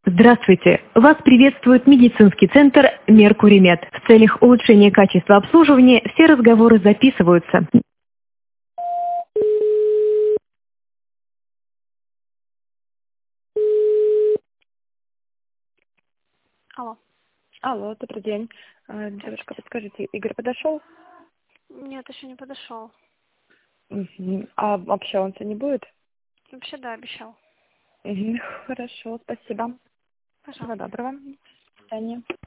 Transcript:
Здравствуйте! Вас приветствует медицинский центр «Меркурий-Мед». В целях улучшения качества обслуживания все разговоры записываются. Алло. Алло, добрый день. Девушка, подскажите, Игорь подошел? Нет, еще не подошел. Мгм. А вообще он не будет? Вообще, да, обещал. Мгм. Хорошо, спасибо. Всего Пожалуйста. доброго. До свидания.